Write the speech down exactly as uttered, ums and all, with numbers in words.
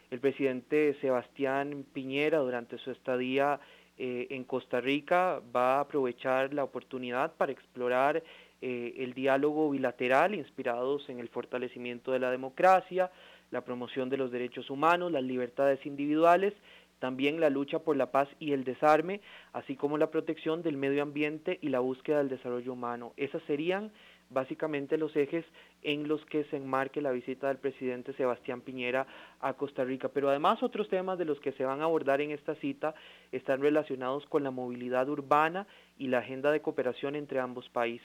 El presidente Sebastián Piñera, durante su estadía eh, en Costa Rica, va a aprovechar la oportunidad para explorar eh, el diálogo bilateral inspirados en el fortalecimiento de la democracia, la promoción de los derechos humanos, las libertades individuales, también la lucha por la paz y el desarme, así como la protección del medio ambiente y la búsqueda del desarrollo humano. Esas serían básicamente los ejes en los que se enmarque la visita del presidente Sebastián Piñera a Costa Rica. Pero además otros temas de los que se van a abordar en esta cita están relacionados con la movilidad urbana y la agenda de cooperación entre ambos países.